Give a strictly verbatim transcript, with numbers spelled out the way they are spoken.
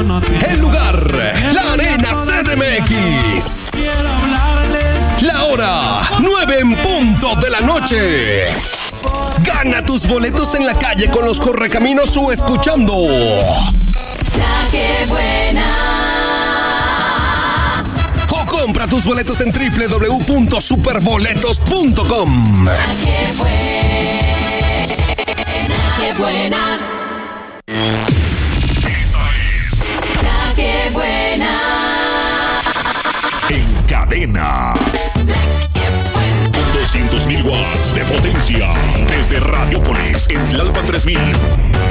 El lugar, la Arena C D M X. La hora, nueve en punto de la noche. Gana tus boletos en la calle con los correcaminos o escuchando La que buena. O compra tus boletos en doble u doble u doble u punto superboletos punto com. La que buena. Qué buena. Esta es La que buena. En Cadena. Con doscientos mil watts de potencia. Desde Radiopolis en Tlalpan tres mil.